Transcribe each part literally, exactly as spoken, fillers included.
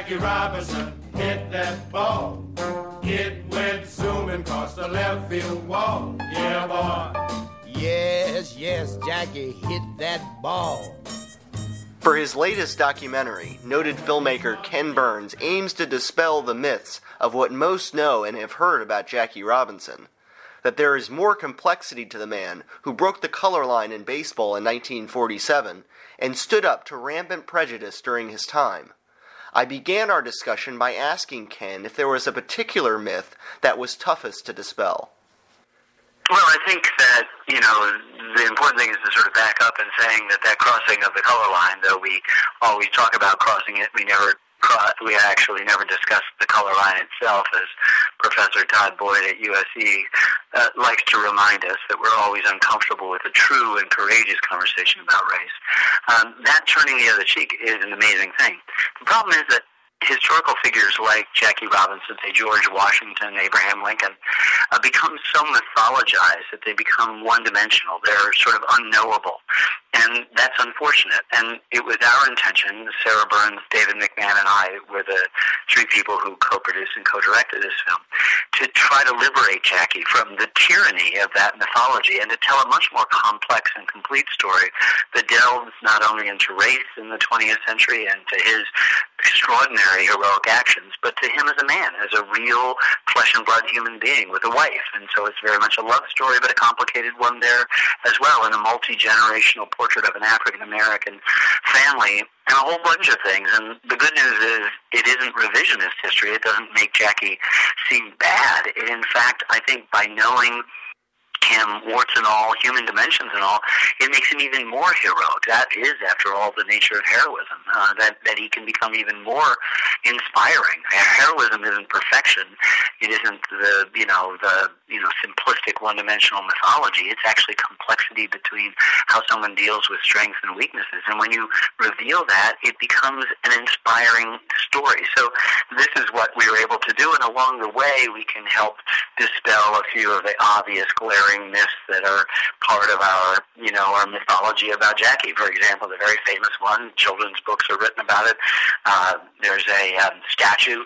Jackie Robinson hit that ball. It went zooming across the left field wall. Yeah, boy. Yes, yes, Jackie hit that ball. For his latest documentary, noted filmmaker Ken Burns aims to dispel the myths of what most know and have heard about Jackie Robinson. That there is more complexity to the man who broke the color line in baseball in nineteen forty-seven and stood up to rampant prejudice during his time. I began our discussion by asking Ken if there was a particular myth that was toughest to dispel. Well, I think that, you know, the important thing is to sort of back up and saying that that crossing of the color line, though we always talk about crossing it, we never cross, we actually never discussed the color line itself, as Professor Todd Boyd at U S C uh, likes to remind us that we're always uncomfortable with a true and courageous conversation about race. Um, that turning the other cheek is an amazing thing. The problem is that historical figures like Jackie Robinson, say George Washington, Abraham Lincoln, uh, become so mythologized that they become one-dimensional. They're sort of unknowable. And that's unfortunate. And it was our intention, Sarah Burns, David McMahon, and I were the three people who co-produced and co-directed this film, to try to liberate Jackie from the tyranny of that mythology and to tell a much more complex and complete story that delves not only into race in the twentieth century and to his extraordinary heroic actions, but to him as a man, as a real flesh and blood human being with a wife. And so it's very much a love story, but a complicated one there as well, and a multi-generational portrait of an African-American family, and a whole bunch of things. And the good news is it isn't revisionist history. It doesn't make Jackie seem bad. In fact, I think by knowing him, warts and all, human dimensions and all, it makes him even more heroic. That is, after all, the nature of heroism, uh, that, that he can become even more inspiring. Heroism isn't perfection. It isn't the, you know, the, you know, simplistic one-dimensional mythology. It's actually complexity between how someone deals with strengths and weaknesses. And when you reveal that, it becomes an inspiring story. So this is what we were able to do, and along the way, we can help dispel a few of the obvious glaring myths that are part of our, you know, our mythology about Jackie. For example, the very famous one, children's books are written about it. Uh, there's a um, statue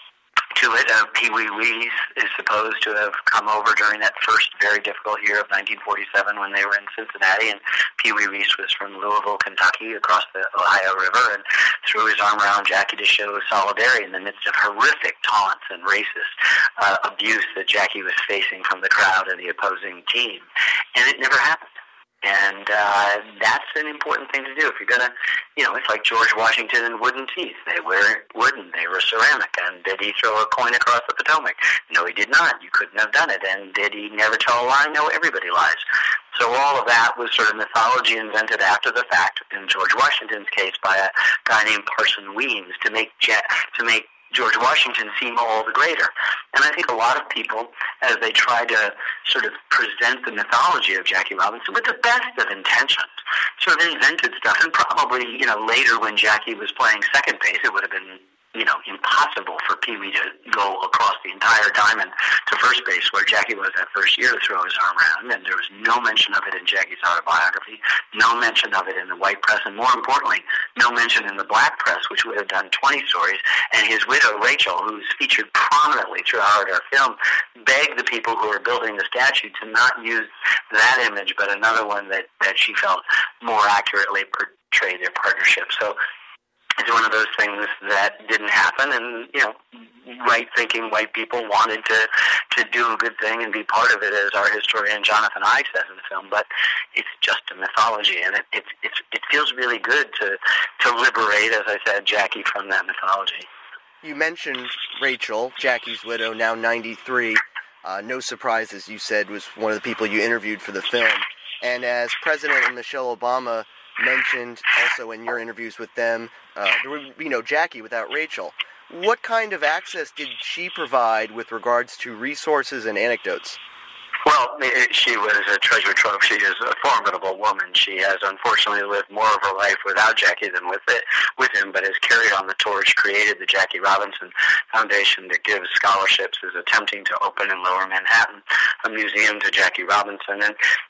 to it of Pee Wee Reese is supposed to have come over during that first very difficult year of nineteen forty-seven when they were in Cincinnati, and Pee Wee Reese was from Louisville, Kentucky, across the Ohio River, and threw his arm around Jackie to show solidarity in the midst of horrific taunts and racist uh, abuse that Jackie was facing from the crowd and the opposing team. And it never happened. And uh, that's an important thing to do. If you're going to, you know, it's like George Washington and wooden teeth. They were wooden. They were ceramic. And did he throw a coin across the Potomac? No, he did not. You couldn't have done it. And did he never tell a lie? No, everybody lies. So all of that was sort of mythology invented after the fact, in George Washington's case, by a guy named Parson Weems to make ja- to make George Washington seem all the greater. And I think a lot of people, as they try to sort of present the mythology of Jackie Robinson with the best of intentions, sort of invented stuff. And probably, you know, later when Jackie was playing second base, it would have been, you know, impossible for Pee Wee to go across the entire diamond to first base where Jackie was that first year to throw his arm around, and there was no mention of it in Jackie's autobiography, no mention of it in the white press, and more importantly, no mention in the black press, which would have done twenty stories, and his widow, Rachel, who's featured prominently throughout our film, begged the people who were building the statue to not use that image, but another one that, that she felt more accurately portrayed their partnership. So it's one of those things that didn't happen, and, you know, right-thinking white people wanted to, to do a good thing and be part of it, as our historian Jonathan Ive says in the film, but it's just a mythology, and it, it, it, it feels really good to, to liberate, as I said, Jackie from that mythology. You mentioned Rachel, Jackie's widow, now ninety-three. Uh, no surprise, as you said, was one of the people you interviewed for the film. And as President Michelle Obama mentioned also in your interviews with them, uh, there would be no Jackie without Rachel. What kind of access did she provide with regards to resources and anecdotes? Well, she was a treasure trove. She is a formidable woman. She has unfortunately lived more of her life without Jackie than with it, with him, but has carried on the torch, created the Jackie Robinson Foundation that gives scholarships, is attempting to open in Lower Manhattan a museum to Jackie Robinson. And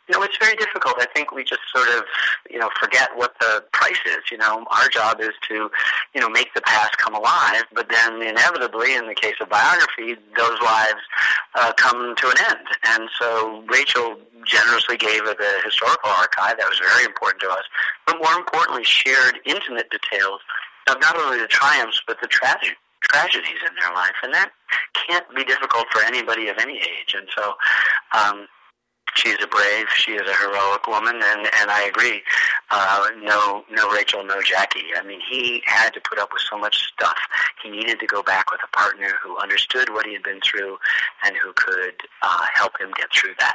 You know, it's very difficult. I think we just sort of, you know, forget what the price is. You know, our job is to, you know, make the past come alive, but then inevitably, in the case of biography, those lives uh, come to an end. And so Rachel generously gave of the historical archive. That was very important to us. But more importantly, shared intimate details of not only the triumphs, but the tragedy. tragedies in their life, and that can't be difficult for anybody of any age. And so um, she's a brave, she is a heroic woman, and, and I agree. Uh, no, no Rachel, no Jackie. I mean, he had to put up with so much stuff. He needed to go back with a partner who understood what he had been through and who could uh, help him get through that.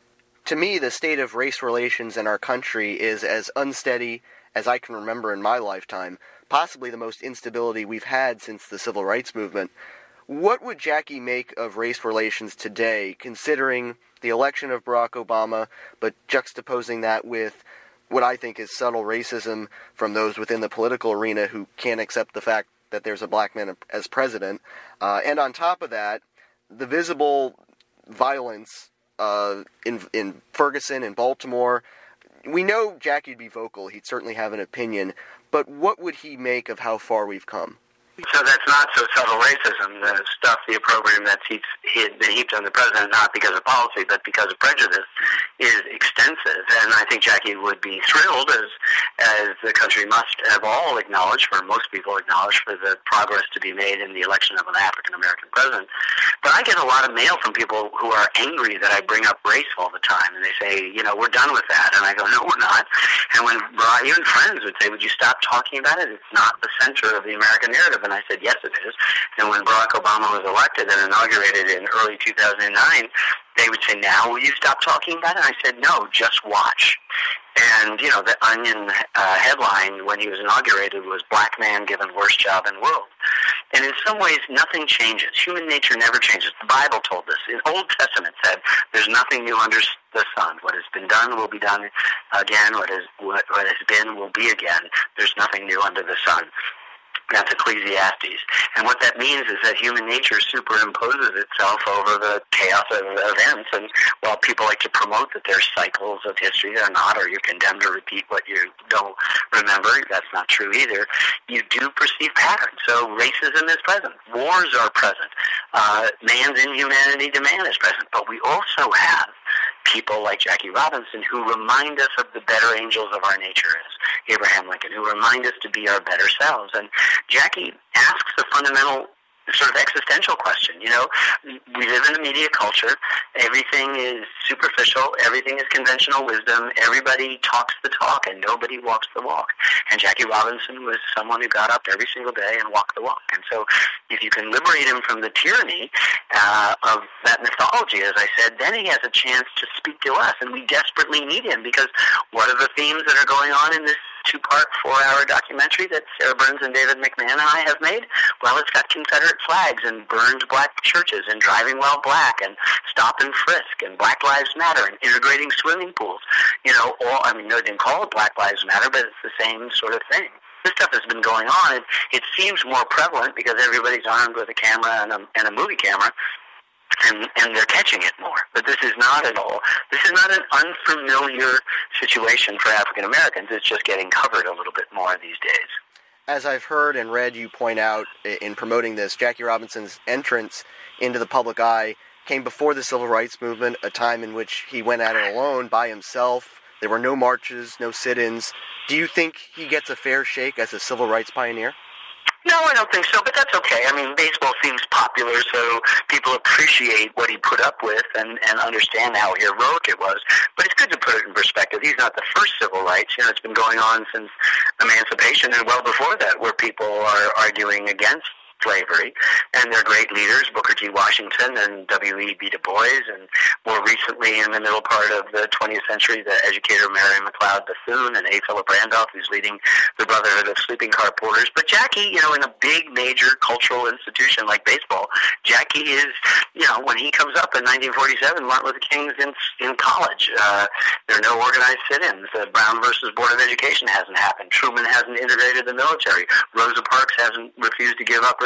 To me, the state of race relations in our country is as unsteady as I can remember in my lifetime, possibly the most instability we've had since the Civil Rights Movement. What would Jackie make of race relations today, considering the election of Barack Obama, but juxtaposing that with what I think is subtle racism from those within the political arena who can't accept the fact that there's a black man as president, uh, and on top of that, the visible violence uh, in, in Ferguson and Baltimore. We know Jackie would be vocal. He'd certainly have an opinion. But what would he make of how far we've come? So that's not so subtle racism, the stuff, the opprobrium that's heaped, heaped on the president, not because of policy, but because of prejudice, is extensive. And I think Jackie would be thrilled, as as the country must have all acknowledged, or most people acknowledge, for the progress to be made in the election of an African-American president. But I get a lot of mail from people who are angry that I bring up race all the time, and they say, you know, we're done with that. And I go, no, we're not. And when even friends would say, would you stop talking about it? It's not the center of the American narrative. And I said, yes, it is. And when Barack Obama was elected and inaugurated in early two thousand nine, they would say, now will you stop talking about it? And I said, no, just watch. And, you know, the Onion uh, headline when he was inaugurated was Black Man Given Worst Job in World. And in some ways, nothing changes. Human nature never changes. The Bible told us. The Old Testament said there's nothing new under the sun. What has been done will be done again. What, is, what, what has been will be again. There's nothing new under the sun. That's Ecclesiastes. And what that means is that human nature superimposes itself over the chaos of events. And while people like to promote that there's cycles of history, they're not, or you're condemned to repeat what you don't remember. That's not true either. You do perceive patterns. So racism is present. Wars are present. Uh, man's inhumanity to man is present. But we also have people like Jackie Robinson who remind us of the better angels of our nature, as Abraham Lincoln, who remind us to be our better selves. And Jackie asks the fundamental sort of existential question. You know, we live in a media culture. Everything is superficial. Everything is conventional wisdom. Everybody talks the talk and nobody walks the walk. And Jackie Robinson was someone who got up every single day and walked the walk. And so if you can liberate him from the tyranny uh, of that mythology, as I said, then he has a chance to speak to us. And we desperately need him, because what are the themes that are going on in this two-part, four-hour documentary that Sarah Burns and David McMahon and I have made? Well, it's got Confederate flags and burned black churches and driving while black and stop and frisk and Black Lives Matter and integrating swimming pools. You know, all, I mean, no, they didn't call it Black Lives Matter, but it's the same sort of thing. This stuff has been going on. It, it seems more prevalent because everybody's armed with a camera and a, and a movie camera. And, and they're catching it more. But this is not at all, this is not an unfamiliar situation for African Americans. It's just getting covered a little bit more these days. As I've heard and read you point out in promoting this, Jackie Robinson's entrance into the public eye came before the Civil Rights Movement, a time in which he went at it alone, by himself. There were no marches, no sit-ins. Do you think he gets a fair shake as a civil rights pioneer? No, I don't think so, but that's okay. I mean, baseball seems popular, so people appreciate what he put up with and, and understand how heroic it was. But it's good to put it in perspective. He's not the first civil rights. You know, it's been going on since emancipation and well before that, where people are arguing against slavery, and they're great leaders, Booker T. Washington and W E B. Du Bois, and more recently in the middle part of the twentieth century, the educator Marion McLeod Bethune and A. Philip Randolph, who's leading the Brotherhood of Sleeping Car Porters. But Jackie, you know, in a big, major cultural institution like baseball, Jackie is, you know, when he comes up in nineteen forty-seven, Martin Luther King's in, in college. Uh, there are no organized sit-ins. The Brown versus Board of Education hasn't happened. Truman hasn't integrated the military. Rosa Parks hasn't refused to give up her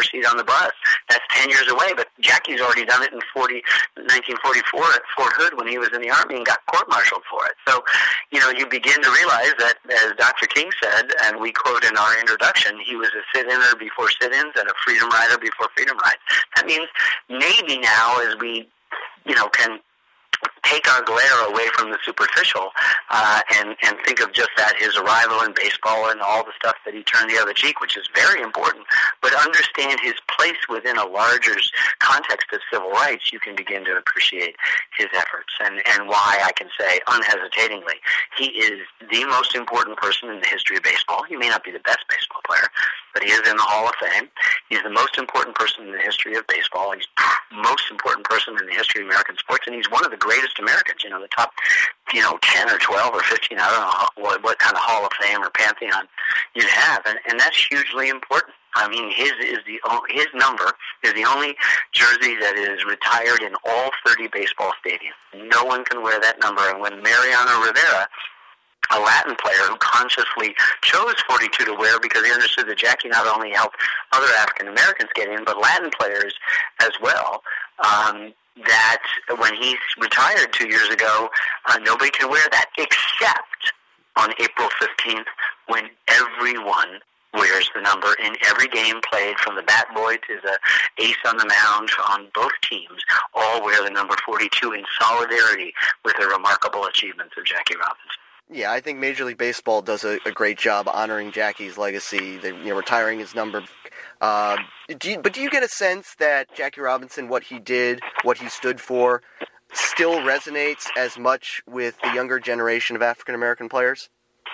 seat on the bus. That's ten years away, but Jackie's already done it in forty, nineteen forty-four at Fort Hood when he was in the Army and got court-martialed for it. So, you know, you begin to realize that, as Doctor King said, and we quote in our introduction, he was a sit-inner before sit-ins and a freedom rider before freedom rides. That means maybe now, as we, you know, can take our glare away from the superficial uh, and, and think of just that, his arrival in baseball and all the stuff that he turned the other cheek, which is very important, but understand his place within a larger context of civil rights, you can begin to appreciate his efforts and, and why I can say unhesitatingly he is the most important person in the history of baseball. He may not be the best baseball player, but he is in the Hall of Fame. He's the most important person in the history of baseball. He's the most important person in the history of American sports, and he's one of the greatest Americans, you know, the top, you know, ten or twelve or fifteen, I don't know what, what kind of Hall of Fame or pantheon you'd have, and, and that's hugely important. I mean, his is the his number is the only jersey that is retired in all thirty baseball stadiums. No one can wear that number, and when Mariano Rivera, a Latin player who consciously chose forty-two to wear because he understood that Jackie not only helped other African Americans get in, but Latin players as well, um, that when he retired two years ago, uh, nobody could wear that except on April fifteenth, when everyone wears the number in every game played, from the bat boy to the ace on the mound on both teams, all wear the number forty-two in solidarity with the remarkable achievements of Jackie Robinson. Yeah, I think Major League Baseball does a, a great job honoring Jackie's legacy, the, you know, retiring his number. Uh, do you, but do you get a sense that Jackie Robinson, what he did, what he stood for, still resonates as much with the younger generation of African-American players?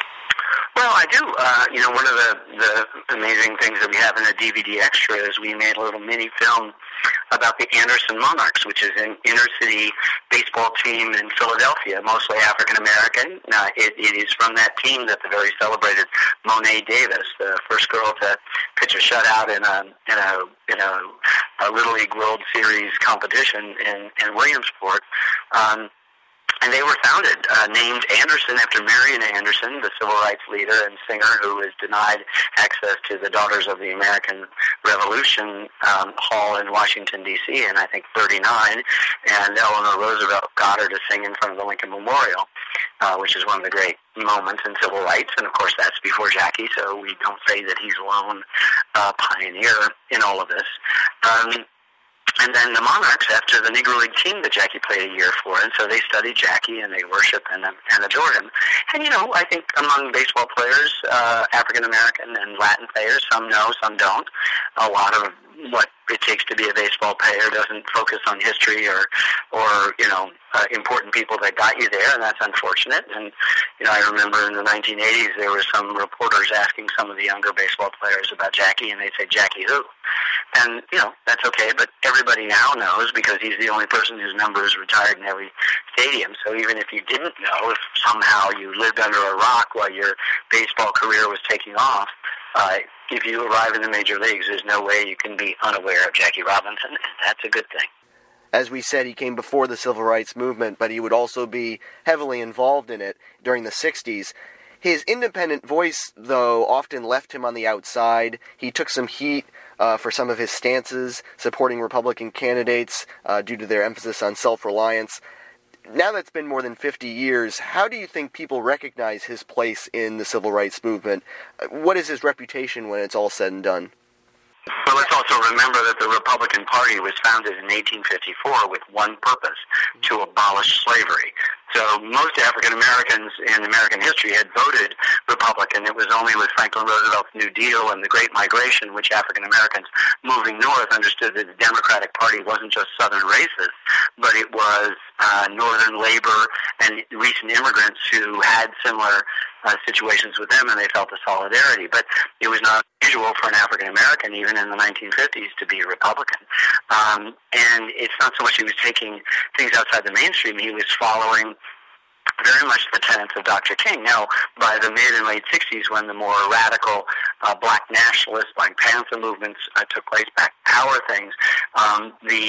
Well, I do. Uh, you know, one of the, the amazing things that we have in the D V D extra is we made a little mini film about the Anderson Monarchs, which is an inner-city baseball team in Philadelphia, mostly African-American. Uh, it, it is from that team that the very celebrated Monet Davis, the first girl to pitch a shutout in a in a in a, a Little League World Series competition in, in Williamsport. Um, And they were founded, uh, named Anderson after Marian Anderson, the civil rights leader and singer who was denied access to the Daughters of the American Revolution um, Hall in Washington, D C in, I think, thirty-nine. And Eleanor Roosevelt got her to sing in front of the Lincoln Memorial, uh, which is one of the great moments in civil rights. And, of course, that's before Jackie, so we don't say that he's a lone uh, pioneer in all of this. Um, And then the Monarchs, after the Negro League team that Jackie played a year for, and so they study Jackie and they worship and, and adore him. And, you know, I think among baseball players, uh, African-American and Latin players, some know, some don't. A lot of what it takes to be a baseball player doesn't focus on history or, or you know, uh, important people that got you there, and that's unfortunate. And, you know, I remember in the nineteen eighties there were some reporters asking some of the younger baseball players about Jackie, and they'd say, Jackie who? And, you know, that's okay, but everybody now knows because he's the only person whose number is retired in every stadium. So even if you didn't know, if somehow you lived under a rock while your baseball career was taking off, uh, if you arrive in the major leagues, there's no way you can be unaware of Jackie Robinson, and that's a good thing. As we said, he came before the Civil Rights Movement, but he would also be heavily involved in it during the sixties. His independent voice, though, often left him on the outside. He took some heat uh, for some of his stances, supporting Republican candidates uh, due to their emphasis on self-reliance. Now that's been more than fifty years, how do you think people recognize his place in the Civil Rights Movement? What is his reputation when it's all said and done? Well, let's also remember that the Republican Party was founded in eighteen fifty-four with one purpose, to abolish slavery. So most African Americans in American history had voted Republican. It was only with Franklin Roosevelt's New Deal and the Great Migration, which African Americans moving north understood that the Democratic Party wasn't just Southern racist, but it was uh, Northern labor and recent immigrants who had similar uh, situations with them, and they felt the solidarity. But it was not usual for an African American, even in the nineteen fifties, to be a Republican. Um, and it's not so much he was taking things outside the mainstream, he was following very much the tenets of Doctor King. Now, by the mid and late sixties, when the more radical uh, black nationalist, Black Panther movements uh, took place, Black Power things, um, the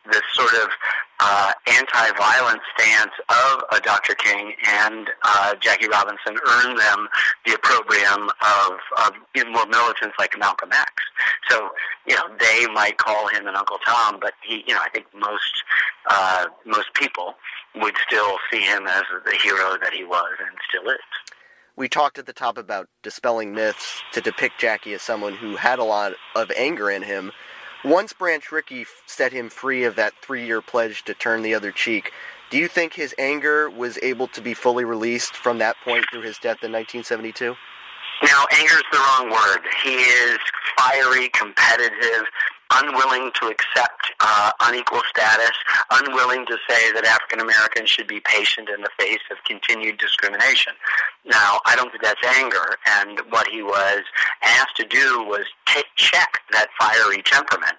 the sort of uh, anti-violence stance of uh, Doctor King and uh, Jackie Robinson earned them the opprobrium of, of more militants like Malcolm X. So, you know, they might call him an Uncle Tom, but he, you know, I think most uh, most people would still see him as the hero that he was and still is. We talked at the top about dispelling myths to depict Jackie as someone who had a lot of anger in him. Once Branch Rickey set him free of that three-year pledge to turn the other cheek, do you think his anger was able to be fully released from that point through his death in nineteen seventy-two? Now, anger's the wrong word. He is fiery, competitive, unwilling to accept uh, unequal status, unwilling to say that African Americans should be patient in the face of continued discrimination. Now, I don't think that's anger, and what he was asked to do was take check that fiery temperament.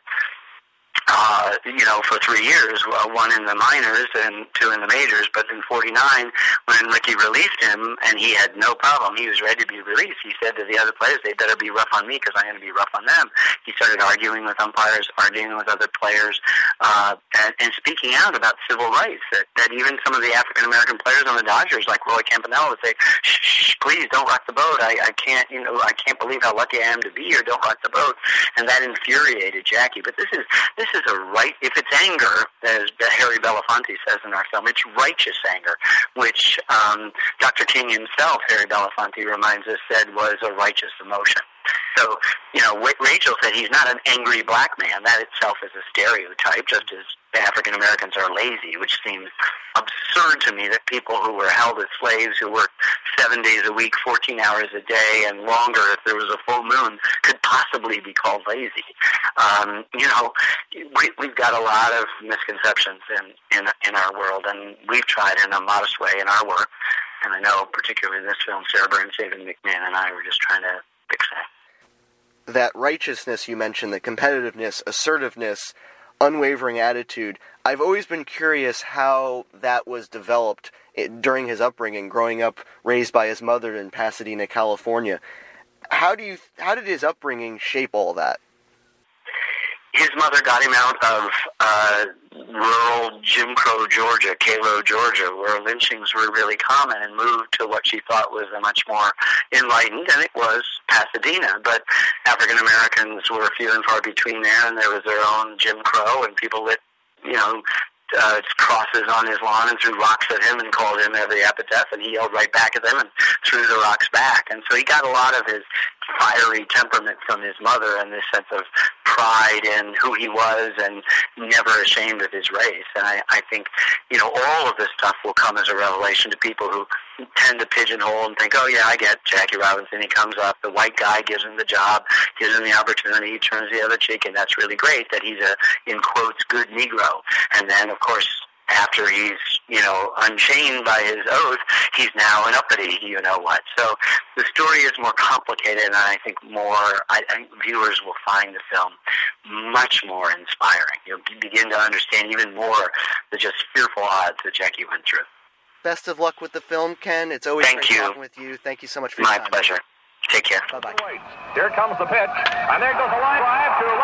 Uh, you know, for three years, uh, one in the minors and two in the majors, but in forty-nine, when Rickey released him, and he had no problem, he was ready to be released, he said to the other players, they better be rough on me because I'm going to be rough on them. He started arguing with umpires, arguing with other players, uh, and, and speaking out about civil rights, that, that even some of the African-American players on the Dodgers, like Roy Campanella, would say, shh, shh, please don't rock the boat. I, I can't, you know, I can't believe how lucky I am to be here. Don't rock the boat. And that infuriated Jackie. But this is, this is a right, if it's anger, as Harry Belafonte says in our film, it's righteous anger, which um, Doctor King himself, Harry Belafonte reminds us, said was a righteous emotion. So, you know, Rachel said he's not an angry black man. That itself is a stereotype, just as African Americans are lazy, which seems absurd to me that people who were held as slaves, who worked seven days a week, fourteen hours a day, and longer if there was a full moon, could possibly be called lazy. Um, you know, we, we've got a lot of misconceptions in, in, in our world, and we've tried in a modest way in our work. And I know, particularly in this film, Sarah Burns, David McMahon, and I were just trying to fix that. That righteousness you mentioned, the competitiveness, assertiveness, unwavering attitude, I've always been curious how that was developed during his upbringing, growing up, raised by his mother in Pasadena, California. How do you, how did his upbringing shape all that? His mother got him out of uh, rural Jim Crow, Georgia, Cairo, Georgia, where lynchings were really common, and moved to what she thought was a much more enlightened, and it was Pasadena. But African Americans were few and far between there, and there was their own Jim Crow, and people lit, you know, uh, crosses on his lawn and threw rocks at him and called him every epithet, and he yelled right back at them and threw the rocks back. And so he got a lot of his fiery temperament from his mother, and this sense of pride in who he was and never ashamed of his race. And I, I think, you know, all of this stuff will come as a revelation to people who tend to pigeonhole and think, oh yeah, I get Jackie Robinson. He comes up, the white guy gives him the job, gives him the opportunity, he turns the other cheek, and that's really great that he's a, in quotes, good Negro. And then, of course, after he's, you know, unchained by his oath, he's now an uppity, you know what. So the story is more complicated, and I think more, I think viewers will find the film much more inspiring. You'll begin to understand even more the just fearful odds that Jackie went through. Best of luck with the film, Ken. It's always Thank great you. talking with you. Thank you so much for your My time. pleasure. Take care. Bye-bye. Here comes the pitch, and there goes the line drive to